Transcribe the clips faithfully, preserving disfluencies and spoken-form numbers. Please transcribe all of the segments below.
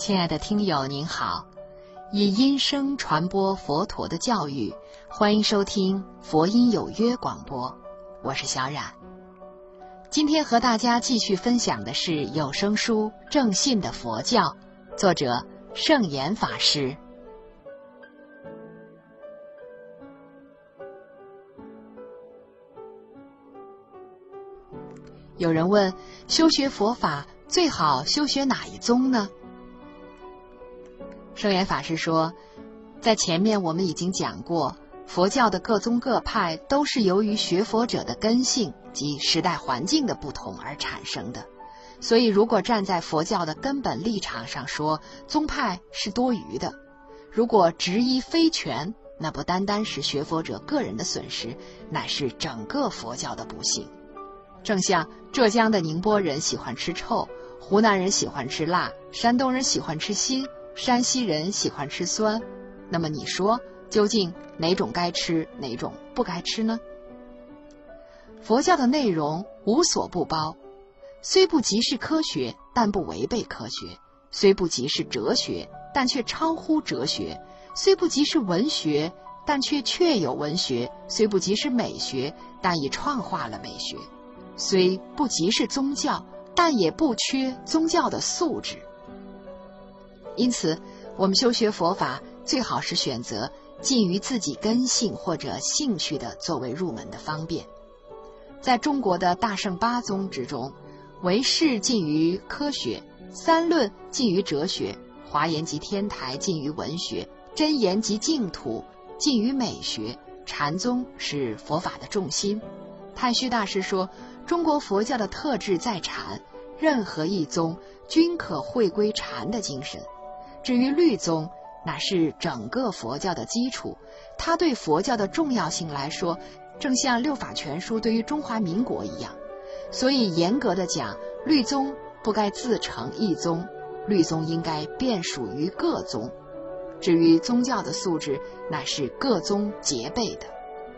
亲爱的听友您好，以音声传播佛陀的教育，欢迎收听佛音有约广播，我是小冉。今天和大家继续分享的是有声书《正信的佛教》，作者圣严法师。有人问，修学佛法最好修学哪一宗呢？圣严法师说，在前面我们已经讲过，佛教的各宗各派都是由于学佛者的根性及时代环境的不同而产生的，所以如果站在佛教的根本立场上说，宗派是多余的。如果执一非全，那不单单是学佛者个人的损失，乃是整个佛教的不幸。正像浙江的宁波人喜欢吃臭，湖南人喜欢吃辣，山东人喜欢吃辛，山西人喜欢吃酸，那么你说究竟哪种该吃，哪种不该吃呢？佛教的内容无所不包，虽不即是科学，但不违背科学；虽不即是哲学，但却超乎哲学；虽不即是文学，但却确有文学；虽不即是美学，但已创化了美学；虽不即是宗教，但也不缺宗教的素质。因此我们修学佛法最好是选择近于自己根性或者兴趣的作为入门的方便。在中国的大乘八宗之中，唯识近于科学，三论近于哲学，华严及天台近于文学，真言及净土近于美学，禅宗是佛法的重心。太虚大师说，中国佛教的特质在禅，任何一宗均可汇归禅的精神。至于律宗，乃是整个佛教的基础，它对佛教的重要性来说，正像六法全书对于中华民国一样。所以严格的讲，律宗不该自成一宗，律宗应该遍属于各宗。至于宗教的素质，乃是各宗皆备的。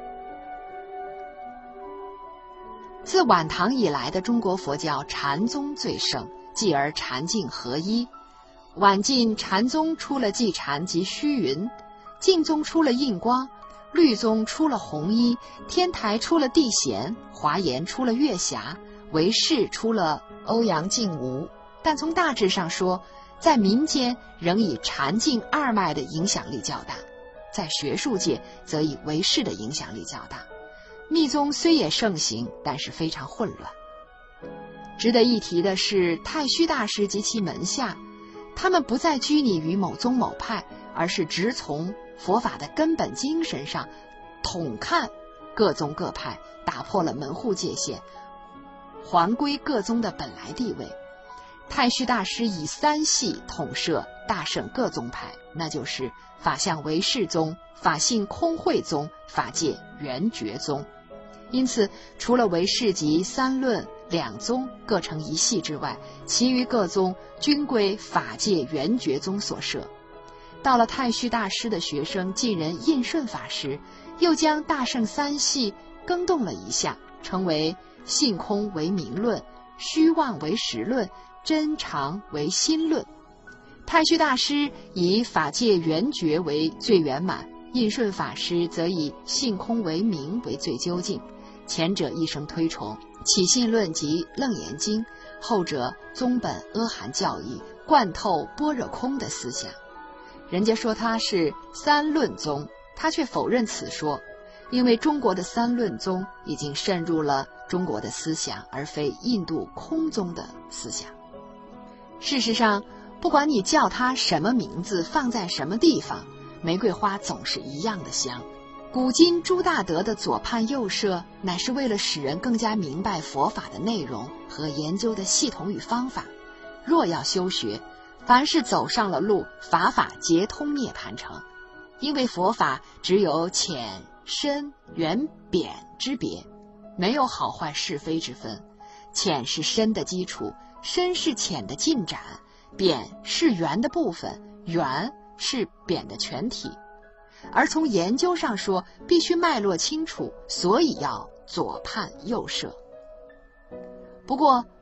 自晚唐以来的中国佛教，禅宗最盛，继而禅净合一。晚晋禅宗出了寂禅及虚云，净宗出了印光，律宗出了弘一，天台出了地贤，华严出了月霞，唯识出了欧阳靖无。但从大致上说，在民间仍以禅净二脉的影响力较大，在学术界则以唯识的影响力较大。密宗虽也盛行，但是非常混乱。值得一提的是，太虚大师及其门下，他们不再拘泥于某宗某派，而是直从佛法的根本精神上统看各宗各派，打破了门户界限，还归各宗的本来地位。太虚大师以三系统摄大乘各宗派，那就是法相唯识宗、法性空慧宗、法界圆觉宗。因此除了唯识及三论两宗各成一系之外，其余各宗均归法界圆觉宗所摄。到了太虚大师的学生晋人印顺法师，又将大乘三系更动了一下，称为性空为名论，虚妄为实论，真常为心论。太虚大师以法界圆觉为最圆满，印顺法师则以性空为名为最究竟。前者一生推崇起信论及楞严经，后者宗本阿含教义，贯透般若空的思想。人家说他是三论宗，他却否认此说，因为中国的三论宗已经渗入了中国的思想，而非印度空宗的思想。事实上，不管你叫它什么名字，放在什么地方，玫瑰花总是一样的香。古今朱大德的左派右摄，乃是为了使人更加明白佛法的内容和研究的系统与方法。若要修学，凡是走上了路，法法皆通涅槃城。因为佛法只有浅深圆扁之别，没有好坏是非之分。浅是深的基础，深是浅的进展，扁是圆的部分，圆是扁的全体。而从研究上说，必须脉络清楚，所以要左判右摄。不过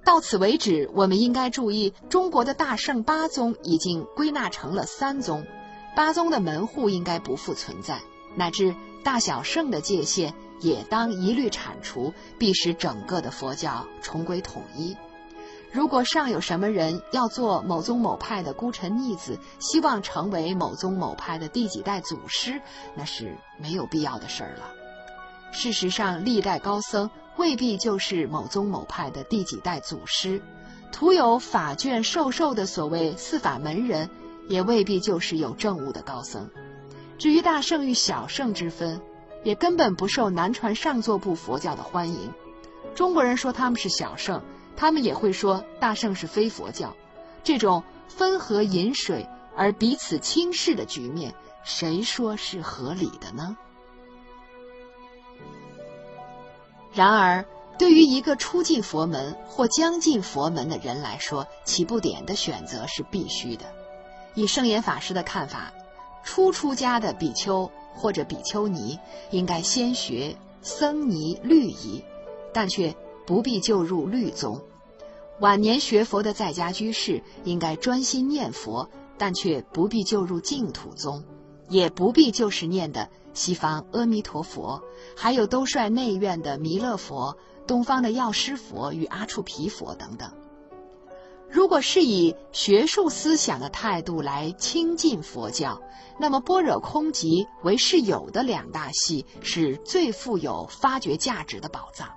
到此为止，我们应该注意，中国的大圣八宗已经归纳成了三宗，八宗的门户应该不复存在，乃至大小圣的界限也当一律铲除，必使整个的佛教重归统一。如果尚有什么人要做某宗某派的孤臣逆子，希望成为某宗某派的第几代祖师，那是没有必要的事儿了。事实上，历代高僧未必就是某宗某派的第几代祖师，徒有法卷授受的所谓四法门人，也未必就是有证悟的高僧。至于大圣与小圣之分，也根本不受南传上座部佛教的欢迎。中国人说他们是小圣，他们也会说大圣是非佛教。这种分河饮水而彼此轻视的局面，谁说是合理的呢？然而，对于一个初进佛门或将进佛门的人来说，起步点的选择是必须的。以圣严法师的看法，初出家的比丘或者比丘尼应该先学僧尼律仪，但却不必就入律宗。晚年学佛的在家居士应该专心念佛，但却不必就入净土宗，也不必就是念的西方阿弥陀佛，还有兜率内院的弥勒佛，东方的药师佛与阿处毗佛等等。如果是以学术思想的态度来亲近佛教，那么般若空寂唯是有的两大系是最富有发掘价值的宝藏。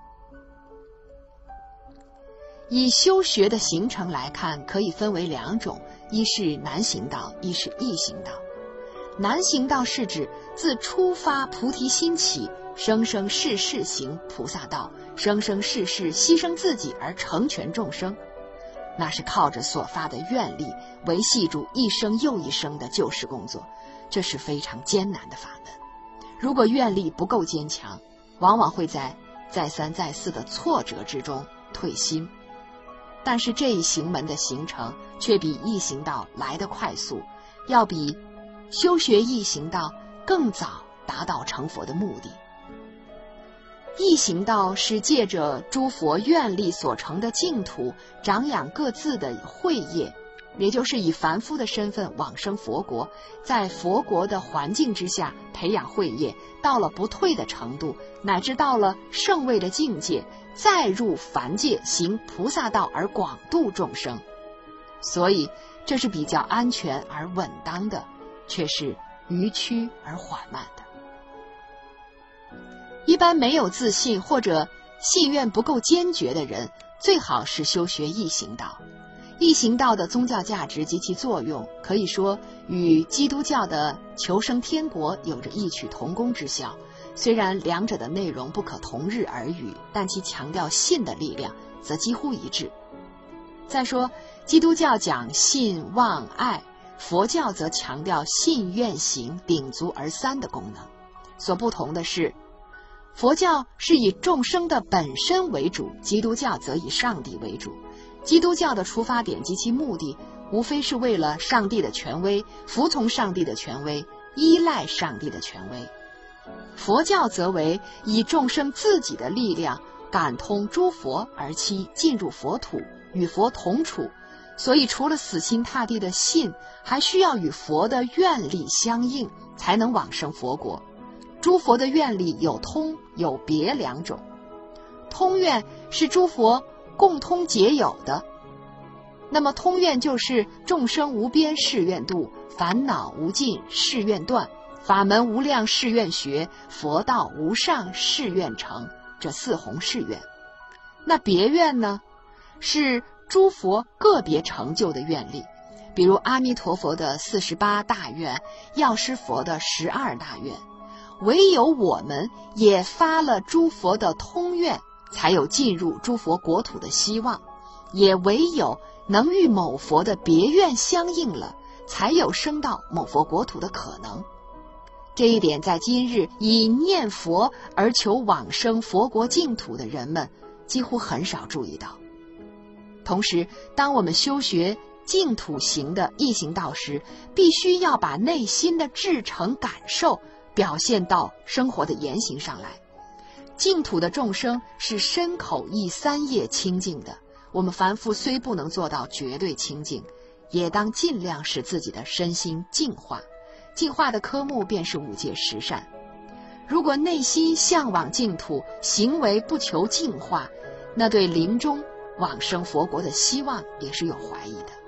以修学的形成来看，可以分为两种，一是难行道，一是易行道。难行道是指自初发菩提心起，生生世世行菩萨道，生生世世牺牲自己而成全众生，那是靠着所发的愿力维系住一生又一生的救世工作，这是非常艰难的法门。如果愿力不够坚强，往往会在再三再四的挫折之中退心。但是这一行门的形成却比易行道来得快速，要比修学易行道更早达到成佛的目的。易行道是借着诸佛愿力所成的净土，长养各自的慧业，也就是以凡夫的身份往生佛国，在佛国的环境之下培养慧业，到了不退的程度，乃至到了圣位的境界，再入凡界行菩萨道而广度众生。所以这是比较安全而稳当的，却是迂曲而缓慢的。一般没有自信或者信愿不够坚决的人，最好是修学易行道。易行道的宗教价值及其作用，可以说与基督教的求生天国有着异曲同工之效。虽然两者的内容不可同日而语，但其强调信的力量则几乎一致。再说，基督教讲信望爱，佛教则强调信愿行鼎足而三的功能。所不同的是，佛教是以众生的本身为主，基督教则以上帝为主。基督教的出发点及其目的，无非是为了上帝的权威，服从上帝的权威，依赖上帝的权威。佛教则为以众生自己的力量感通诸佛而期进入佛土，与佛同处。所以除了死心塌地的信，还需要与佛的愿力相应，才能往生佛国。诸佛的愿力有通有别两种，通愿是诸佛共通皆有的，那么通愿就是众生无边誓愿度，烦恼无尽誓愿断，法门无量誓愿学，佛道无上誓愿成，这四弘誓愿。那别愿呢，是诸佛个别成就的愿力，比如阿弥陀佛的四十八大愿，药师佛的十二大愿。唯有我们也发了诸佛的通愿，才有进入诸佛国土的希望，也唯有能与某佛的别愿相应了，才有升到某佛国土的可能。这一点在今日以念佛而求往生佛国净土的人们几乎很少注意到。同时，当我们修学净土行的易行道时，必须要把内心的至诚感受表现到生活的言行上来。净土的众生是身口意三业清净的， 我们凡夫虽不能做到绝对清净，也当尽量使自己的身心净化。净化的科目便是五戒十善。如果内心向往净土，行为不求净化，那对临终往生佛国的希望也是有怀疑的。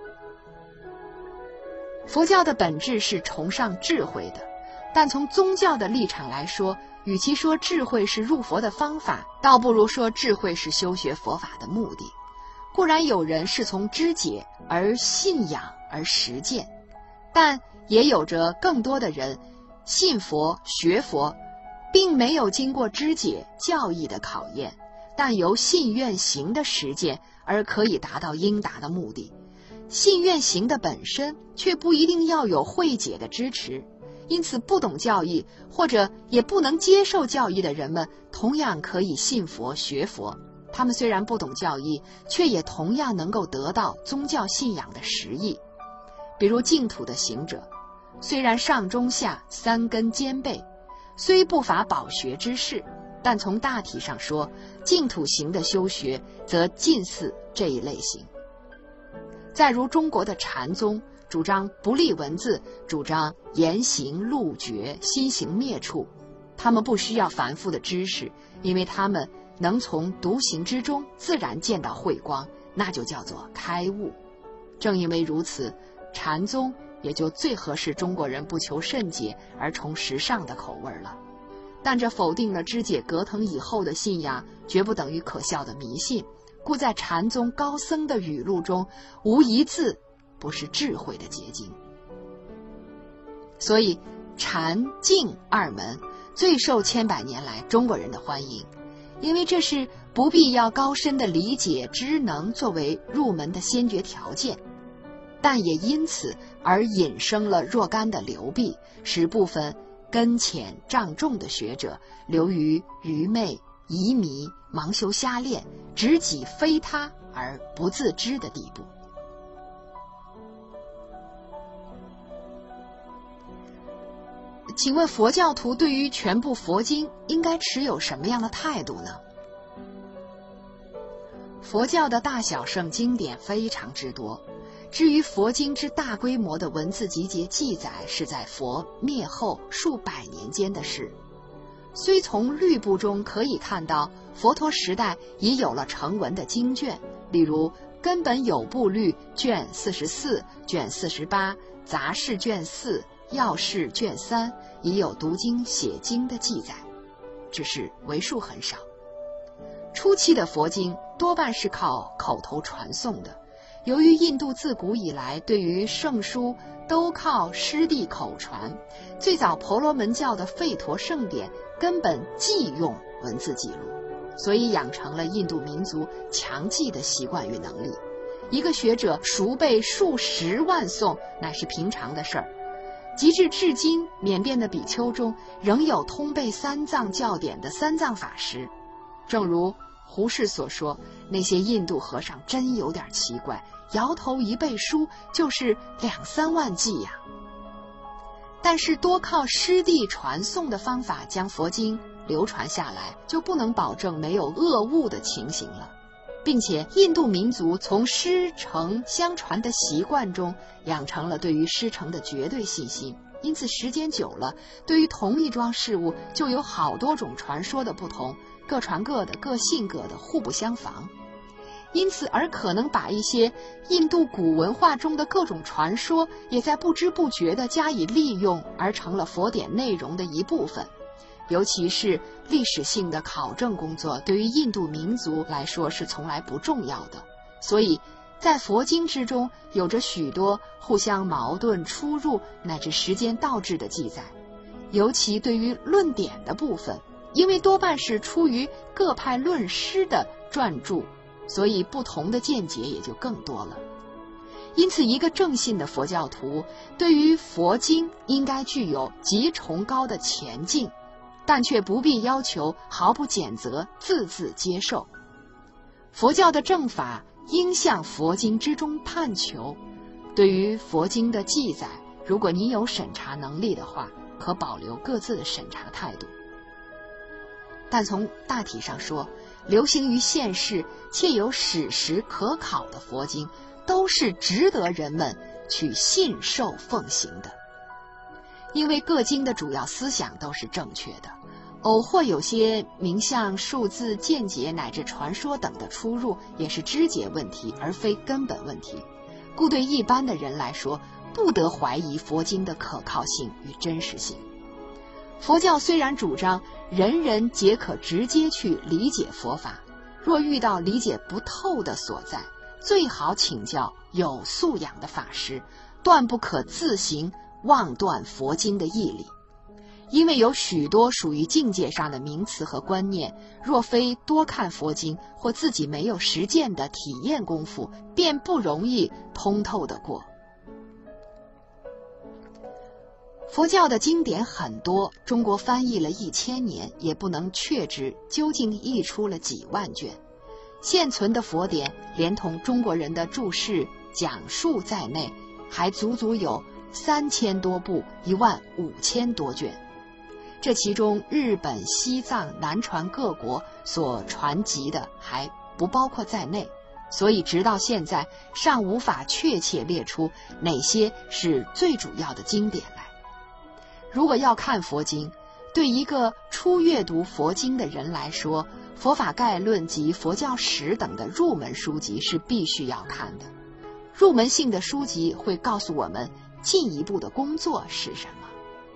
佛教的本质是崇尚智慧的，但从宗教的立场来说，与其说智慧是入佛的方法，倒不如说智慧是修学佛法的目的。固然有人是从知解而信仰而实践，但也有着更多的人信佛学佛，并没有经过知解教义的考验，但由信愿行的实践而可以达到应达的目的。信愿行的本身却不一定要有慧解的支持，因此不懂教义或者也不能接受教义的人们，同样可以信佛学佛。他们虽然不懂教义，却也同样能够得到宗教信仰的实益。比如净土的行者，虽然上中下三根兼备，虽不乏饱学之士，但从大体上说，净土行的修学则近似这一类型。再如中国的禅宗，主张不立文字，主张言行路觉心行灭处。他们不需要繁复的知识，因为他们能从独行之中自然见到慧光，那就叫做开悟。正因为如此，禅宗也就最合适中国人不求甚解而崇时尚的口味了。但这否定了知解隔腾以后的信仰，绝不等于可笑的迷信。故在禅宗高僧的语录中，无一字不是智慧的结晶。所以禅净二门最受千百年来中国人的欢迎，因为这是不必要高深的理解知能作为入门的先决条件，但也因此而引生了若干的流弊，使部分根浅障重的学者流于愚昧疑迷盲修瞎练，执己非他而不自知的地步。请问佛教徒对于全部佛经应该持有什么样的态度呢？佛教的大小圣经典非常之多，至于佛经之大规模的文字集结记载，是在佛灭后数百年间的事。虽从律部中可以看到佛陀时代已有了成文的经卷，例如根本有部律卷四十四、卷四十八、杂事卷四、要事卷三，已有读经写经的记载，只是为数很少。初期的佛经多半是靠口头传诵的，由于印度自古以来对于圣书都靠师弟口传，最早婆罗门教的吠陀圣典根本忌用文字记录，所以养成了印度民族强记的习惯与能力。一个学者熟背数十万颂乃是平常的事儿，及至至今缅甸的比丘中仍有通背三藏教典的三藏法师。正如胡适所说，那些印度和尚真有点奇怪，摇头一背书就是两三万记呀。但是多靠师弟传诵的方法将佛经流传下来，就不能保证没有恶误的情形了。并且印度民族从师承相传的习惯中养成了对于师承的绝对信心，因此时间久了，对于同一桩事物就有好多种传说的不同，各传各的，各信各的，互不相妨。因此而可能把一些印度古文化中的各种传说也在不知不觉地加以利用，而成了佛典内容的一部分。尤其是历史性的考证工作，对于印度民族来说是从来不重要的，所以在佛经之中有着许多互相矛盾、出入乃至时间倒置的记载。尤其对于论点的部分，因为多半是出于各派论师的撰著，所以不同的见解也就更多了。因此一个正信的佛教徒对于佛经应该具有极崇高的前进，但却不必要求毫不检责字字接受。佛教的正法应向佛经之中探求，对于佛经的记载，如果你有审查能力的话，可保留各自的审查态度。但从大体上说， 流行于现世且有史实可考的佛经，都是值得人们去信受奉行的。因为各经的主要思想都是正确的，偶或有些名相、数字、见解乃至传说等的出入，也是枝节问题，而非根本问题。故对一般的人来说，不得怀疑佛经的可靠性与真实性。佛教虽然主张人人皆可直接去理解佛法，若遇到理解不透的所在，最好请教有素养的法师，断不可自行妄断佛经的义理。因为有许多属于境界上的名词和观念，若非多看佛经或自己没有实践的体验功夫，便不容易通透得过。佛教的经典很多，中国翻译了一千年，也不能确知究竟译出了几万卷。现存的佛典，连同中国人的注释、讲述在内，还足足有三千多部，一万五千多卷。这其中，日本、西藏、南传各国所传集的还不包括在内，所以直到现在尚无法确切列出哪些是最主要的经典来。如果要看佛经，对一个初阅读佛经的人来说，佛法概论及佛教史等的入门书籍是必须要看的。入门性的书籍会告诉我们进一步的工作是什么。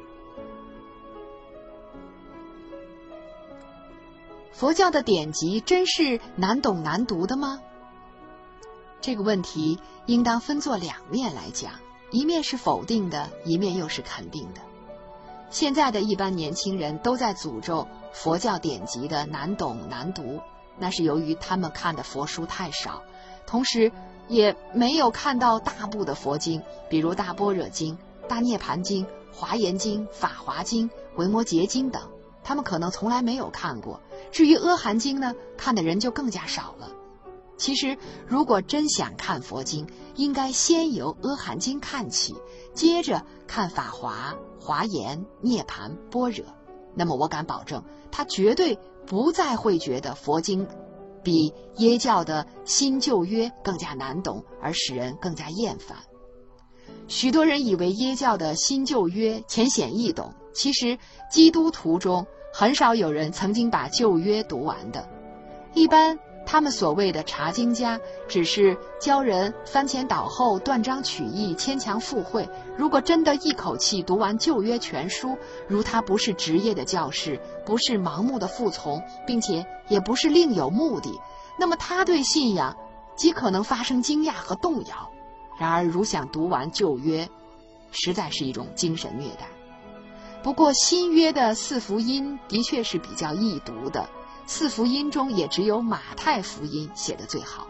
佛教的典籍真是难懂难读的吗？这个问题应当分作两面来讲，一面是否定的，一面又是肯定的。现在的一般年轻人都在诅咒佛教典籍的难懂难读，那是由于他们看的佛书太少，同时也没有看到大部的佛经，比如大般若经、大涅盘经、华严经、法华经、维摩诘经等，他们可能从来没有看过。至于阿含经呢，看的人就更加少了。其实如果真想看佛经，应该先由阿含经看起，接着看法华、华严、涅盘、般若，那么我敢保证，他绝对不再会觉得佛经比耶教的新旧约更加难懂，而使人更加厌烦。许多人以为耶教的新旧约浅显易懂，其实基督徒中很少有人曾经把旧约读完的。一般他们所谓的查经家，只是教人翻前倒后、断章取义、牵强附会。如果真的一口气读完旧约全书，如他不是职业的教士，不是盲目的服从，并且也不是另有目的，那么他对信仰极可能发生惊讶和动摇。然而如想读完旧约，实在是一种精神虐待。不过新约的四福音的确是比较易读的，四福音中也只有马太福音写得最好。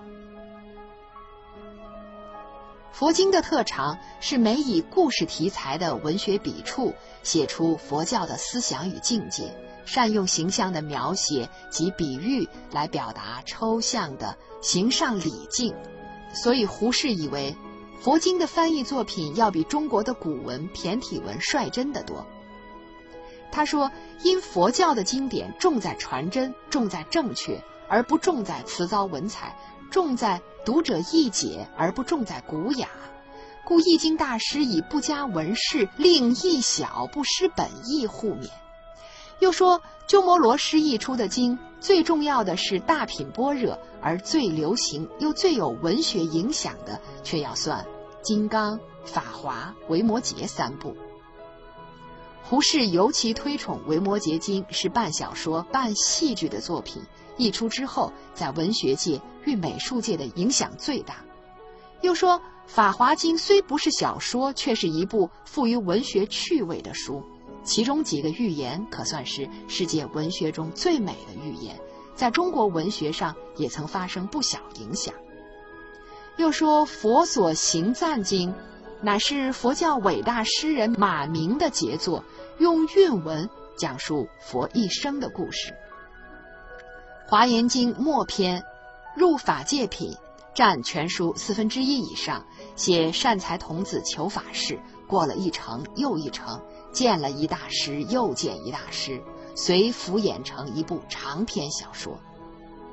佛经的特长是每以故事题材的文学笔触，写出佛教的思想与境界，善用形象的描写及比喻来表达抽象的形上理境。所以胡适以为佛经的翻译作品要比中国的古文、骈体文率真得多。他说，因佛教的经典重在传真，重在正确，而不重在辞藻文采，重在读者易解，而不重在古雅，故易经大师以不加文饰，令易小，不失本意互勉。又说鸠摩罗什译出的经，最重要的是大品般若，而最流行又最有文学影响的，却要算金刚、法华、维摩诘三部。胡适尤其推崇维摩诘经，是半小说半戏剧的作品，译出之后在文学界与美术界的影响最大。又说法华经虽不是小说，却是一部富于文学趣味的书，其中几个寓言可算是世界文学中最美的寓言，在中国文学上也曾发生不小影响。又说佛所行赞经乃是佛教伟大诗人马明的杰作，用韵文讲述佛一生的故事。华严经末篇入法界品占全书四分之一以上，写善财童子求法事，过了一程又一程，见了一大师又见一大师，随浮演成一部长篇小说。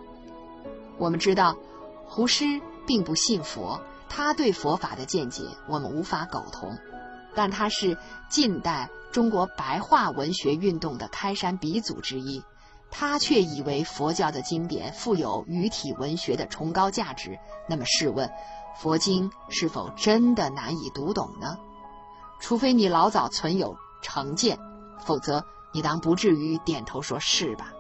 我们知道，胡适并不信佛，他对佛法的见解我们无法苟同，但他是近代中国白话文学运动的开山鼻祖之一，他却以为佛教的经典富有语体文学的崇高价值。那么试问，佛经是否真的难以读懂呢？除非你老早存有成见，否则你当不至于点头说是吧。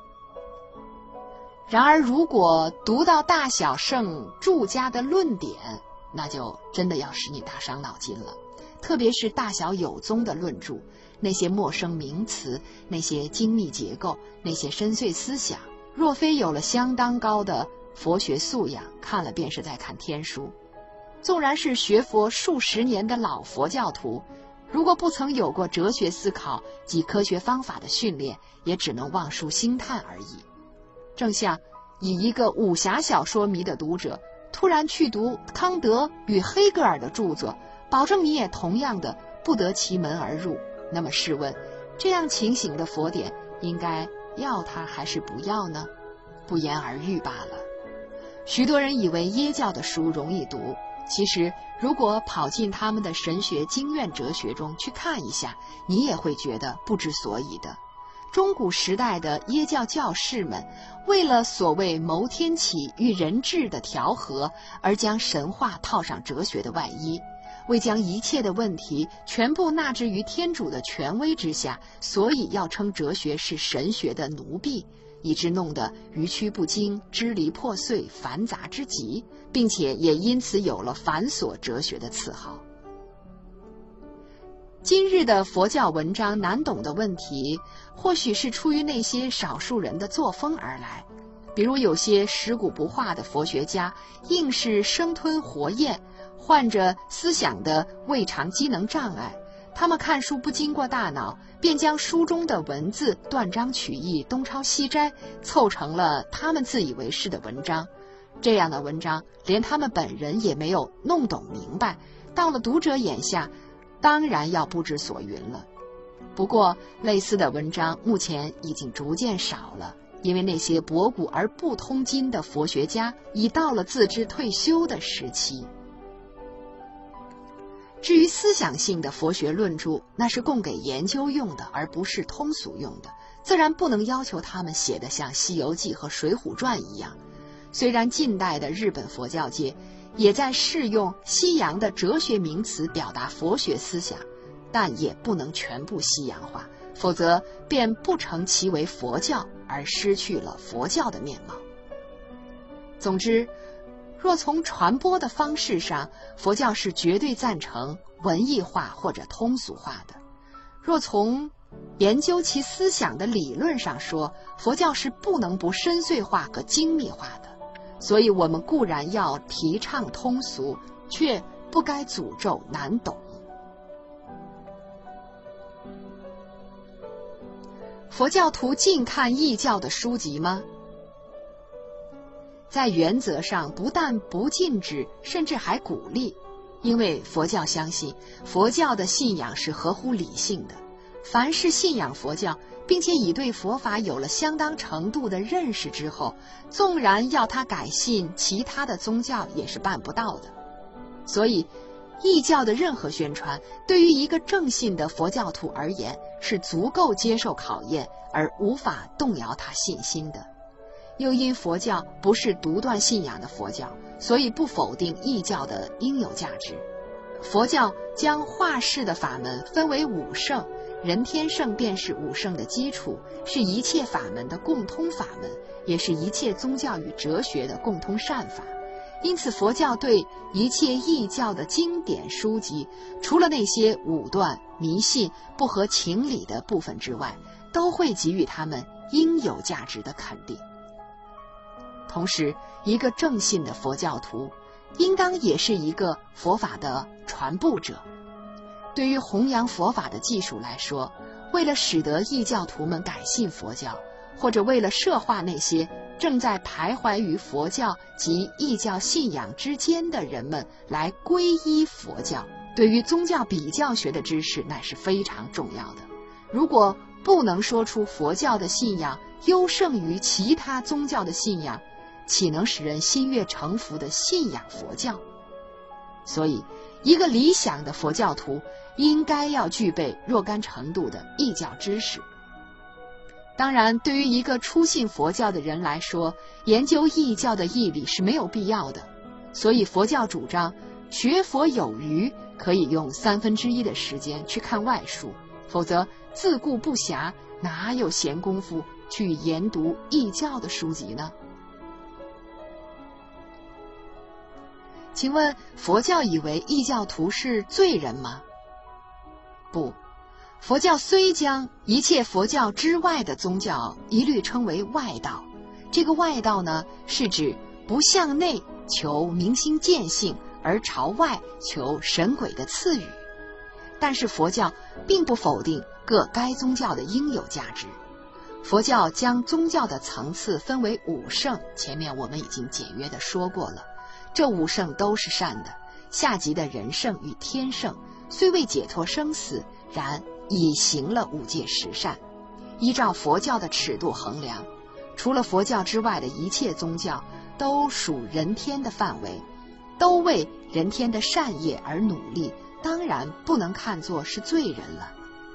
然而如果读到大小圣著家的论点，那就真的要使你大伤脑筋了，特别是大小有宗的论著，那些陌生名词，那些精密结构，那些深邃思想，若非有了相当高的佛学素养，看了便是在看天书。纵然是学佛数十年的老佛教徒，如果不曾有过哲学思考及科学方法的训练，也只能望树兴叹而已。正像以一个武侠小说迷的读者突然去读康德与黑格尔的著作，保证你也同样的不得其门而入。那么试问，这样情形的佛典应该要它还是不要呢？不言而喻罢了。许多人以为耶教的书容易读，其实如果跑进他们的神学经院哲学中去看一下，你也会觉得不知所以的。中古时代的耶教教士们，为了所谓谋天启与人治的调和，而将神话套上哲学的外衣，为将一切的问题全部纳之于天主的权威之下，所以要称哲学是神学的奴婢，以致弄得愚曲不惊、支离破碎、繁杂之极，并且也因此有了繁琐哲学的赐号。今日的佛教文章难懂的问题，或许是出于那些少数人的作风而来。比如有些食古不化的佛学家，硬是生吞活咽，患着思想的胃肠机能障碍，他们看书不经过大脑，便将书中的文字断章取义、东抄西摘，凑成了他们自以为是的文章。这样的文章连他们本人也没有弄懂明白，到了读者眼下，当然要不知所云了。不过类似的文章目前已经逐渐少了，因为那些博古而不通今的佛学家已到了自知退休的时期。至于思想性的佛学论著，那是供给研究用的，而不是通俗用的，自然不能要求他们写得像《西游记》和《水浒传》一样。虽然近代的日本佛教界也在试用西洋的哲学名词表达佛学思想，但也不能全部西洋化，否则便不成其为佛教，而失去了佛教的面貌。总之，若从传播的方式上，佛教是绝对赞成文艺化或者通俗化的；若从研究其思想的理论上说，佛教是不能不深邃化和精密化的。所以我们固然要提倡通俗，却不该诅咒难懂。佛教徒尽看异教的书籍吗？在原则上不但不禁止，甚至还鼓励，因为佛教相信佛教的信仰是合乎理性的，凡是信仰佛教并且已对佛法有了相当程度的认识之后，纵然要他改信其他的宗教也是办不到的。所以异教的任何宣传对于一个正信的佛教徒而言是足够接受考验而无法动摇他信心的。又因佛教不是独断信仰的佛教，所以不否定异教的应有价值。佛教将化世的法门分为五圣，人天圣便是五圣的基础，是一切法门的共通法门，也是一切宗教与哲学的共通善法。因此佛教对一切异教的经典书籍，除了那些武断、迷信、不合情理的部分之外，都会给予他们应有价值的肯定。同时，一个正信的佛教徒应当也是一个佛法的传播者。对于弘扬佛法的技术来说，为了使得异教徒们改信佛教，或者为了摄化那些正在徘徊于佛教及异教信仰之间的人们来皈依佛教，对于宗教比较学的知识乃是非常重要的。如果不能说出佛教的信仰优胜于其他宗教的信仰， 岂能使人心悦诚服地信仰佛教？所以，一个理想的佛教徒应该要具备若干程度的异教知识。当然，对于一个初信佛教的人来说，研究异教的义理是没有必要的。所以佛教主张学佛有余，可以用三分之一的时间去看外书，否则自顾不暇，哪有闲工夫去研读异教的书籍呢？请问佛教以为异教徒是罪人吗？不，佛教虽将一切佛教之外的宗教一律称为外道，这个外道呢，是指不向内求明心见性，而朝外求神鬼的赐予。但是佛教并不否定各该宗教的应有价值。佛教将宗教的层次分为五圣，前面我们已经简约地说过了。这五圣都是善的，下级的人圣与天圣虽未解脱生死，然已行了五戒十善。依照佛教的尺度衡量，除了佛教之外的一切宗教都属人天的范围，都为人天的善业而努力，当然不能看作是罪人了。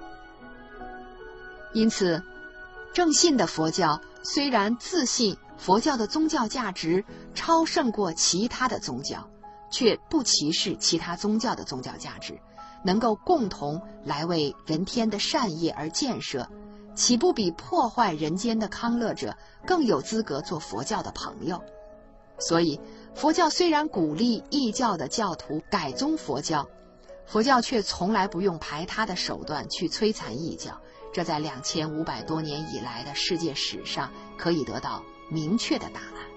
因此，正信的佛教虽然自信佛教的宗教价值超胜过其他的宗教，却不歧视其他宗教的宗教价值，能够共同来为人天的善业而建设，岂不比破坏人间的康乐者更有资格做佛教的朋友？所以，佛教虽然鼓励异教的教徒改宗佛教，佛教却从来不用排他的手段去摧残异教，这在两千五百多年以来的世界史上可以得到明确的答案。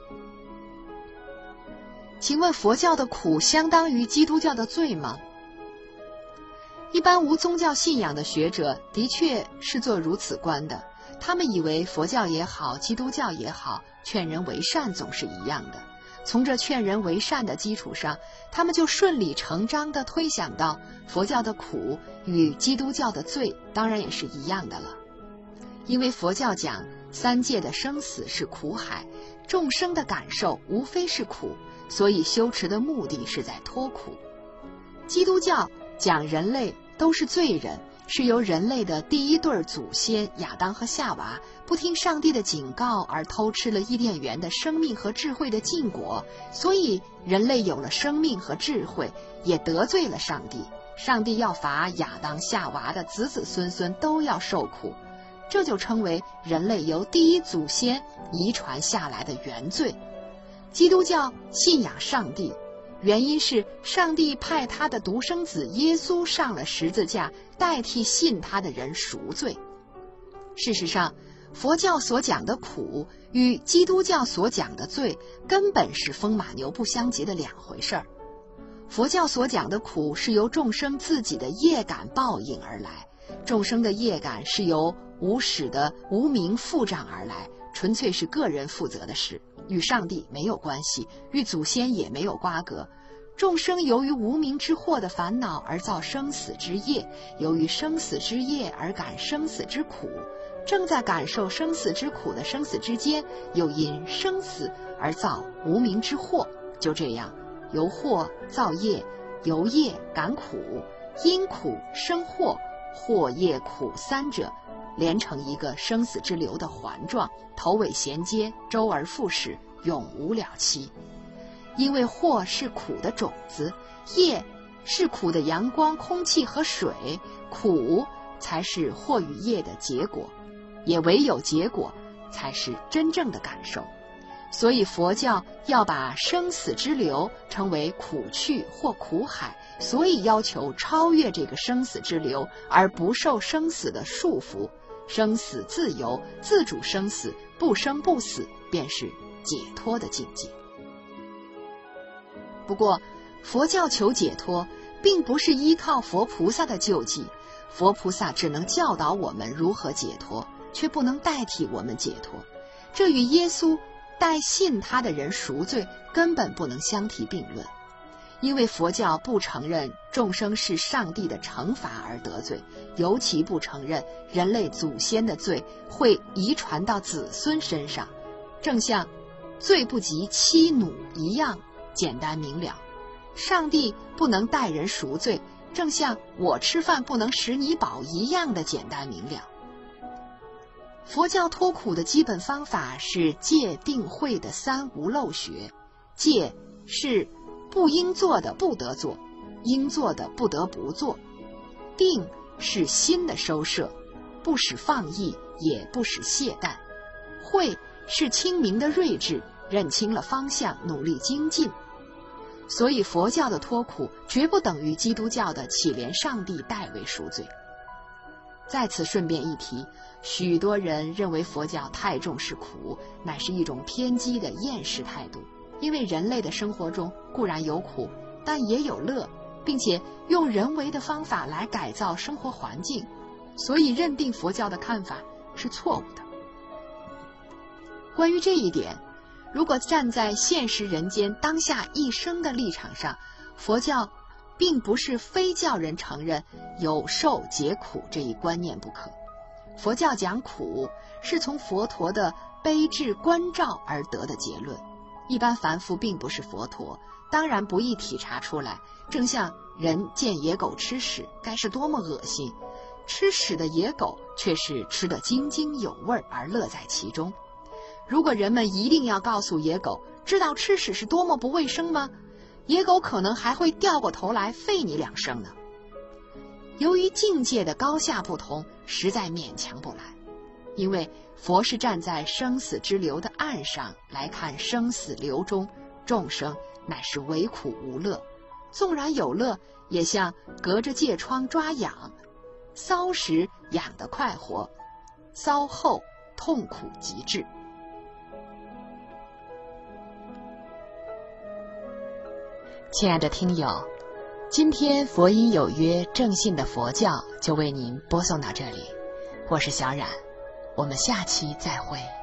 请问佛教的苦相当于基督教的罪吗？一般无宗教信仰的学者的确是做如此观的，他们以为佛教也好，基督教也好，劝人为善总是一样的。从这劝人为善的基础上，他们就顺理成章地推想到佛教的苦与基督教的罪当然也是一样的了。因为佛教讲三界的生死是苦海，众生的感受无非是苦，所以修持的目的是在脱苦。基督教讲人类都是罪人，是由人类的第一对祖先亚当和夏娃不听上帝的警告而偷吃了伊甸园的生命和智慧的禁果，所以人类有了生命和智慧，也得罪了上帝。上帝要罚亚当夏娃的子子孙孙都要受苦，这就称为人类由第一祖先遗传下来的原罪。基督教信仰上帝，原因是上帝派他的独生子耶稣上了十字架，代替信他的人赎罪。事实上，佛教所讲的苦与基督教所讲的罪根本是风马牛不相及的两回事儿。佛教所讲的苦是由众生自己的业感报应而来，众生的业感是由无始的无明附障而来，纯粹是个人负责的事，与上帝没有关系，与祖先也没有瓜葛。众生由于无明之祸的烦恼而造生死之业，由于生死之业而感生死之苦，正在感受生死之苦的生死之间，又因生死而造无明之祸。就这样，由祸造业，由业感苦，因苦生祸，祸业苦三者连成一个生死之流的环状，头尾衔接，周而复始，永无了期。因为祸是苦的种子，业是苦的阳光、空气和水，苦才是祸与业的结果，也唯有结果才是真正的感受。所以佛教要把生死之流称为苦趣或苦海，所以要求超越这个生死之流，而不受生死的束缚。生死自由，自主生死，不生不死，便是解脱的境界。不过，佛教求解脱，并不是依靠佛菩萨的救济，佛菩萨只能教导我们如何解脱，却不能代替我们解脱。这与耶稣代信他的人赎罪根本不能相提并论。因为佛教不承认众生是上帝的惩罚而得罪，尤其不承认人类祖先的罪会遗传到子孙身上。正像罪不及妻奴一样简单明了。上帝不能代人赎罪，正像我吃饭不能使你饱一样的简单明了。佛教脱苦的基本方法是戒定慧的三无漏学。戒是不应做的不得做，应做的不得不做。定是心的收摄，不使放逸，也不使懈怠。慧是清明的睿智，认清了方向，努力精进。所以佛教的脱苦绝不等于基督教的乞怜上帝代为赎罪。在此顺便一提，许多人认为佛教太重视苦，乃是一种偏激的厌世态度。因为人类的生活中固然有苦，但也有乐，并且用人为的方法来改造生活环境，所以认定佛教的看法是错误的。关于这一点，如果站在现实人间当下一生的立场上，佛教并不是非叫人承认有受解苦这一观念不可。佛教讲苦是从佛陀的悲智观照而得的结论，一般凡夫并不是佛陀，当然不易体察出来。正像人见野狗吃屎，该是多么恶心，吃屎的野狗却是吃得津津有味而乐在其中。如果人们一定要告诉野狗知道吃屎是多么不卫生吗？野狗可能还会掉过头来吠你两声呢。由于境界的高下不同，实在勉强不来。因为佛是站在生死之流的岸上来看生死流中，众生乃是唯苦无乐，纵然有乐，也像隔着疥疮抓痒，搔时痒得快活，搔后痛苦极致。亲爱的听友，今天佛音有约正信的佛教就为您播送到这里，我是小冉，我们下期再会。